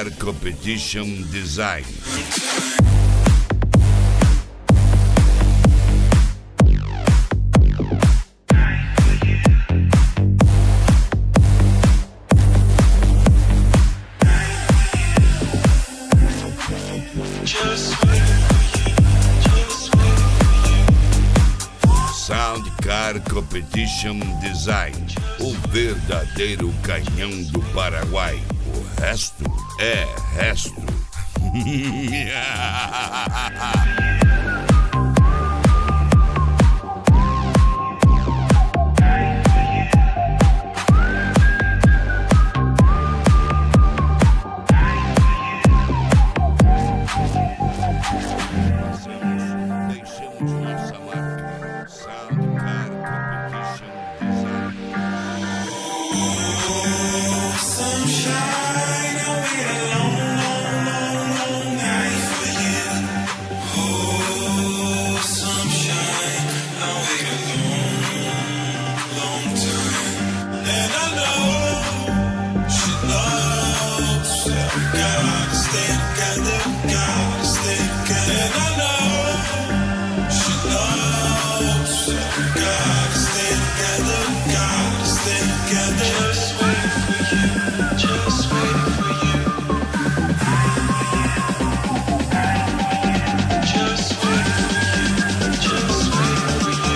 Car Competition Design. Sound Car Competition Design, o verdadeiro canhão do Paraguai. O resto é resto. Deixamos nossa marca. Sound Car Competition Design. Sunshine, I'll wait a long, long, long, long night for you. Oh, sunshine, I'll wait a long, long time. And I know she knows that we gotta stay together, gotta stay together. And I know she knows that we gotta stay together, gotta stay together. Just waiting for you. Just waiting for you. Just waiting for you.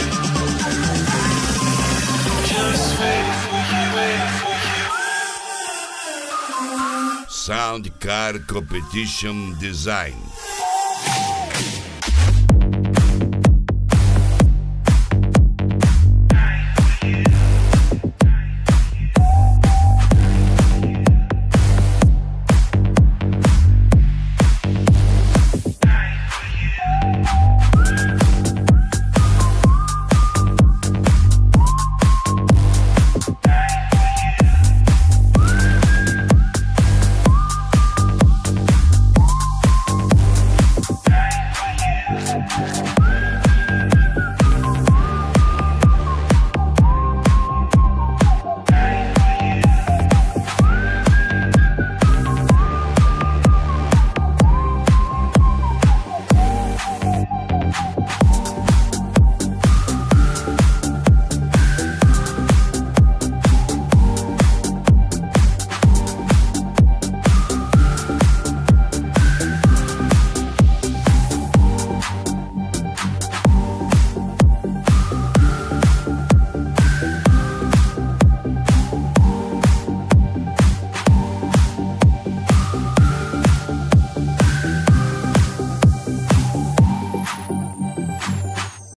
Just waiting for you. Waiting for you. Sound Car Competition Design.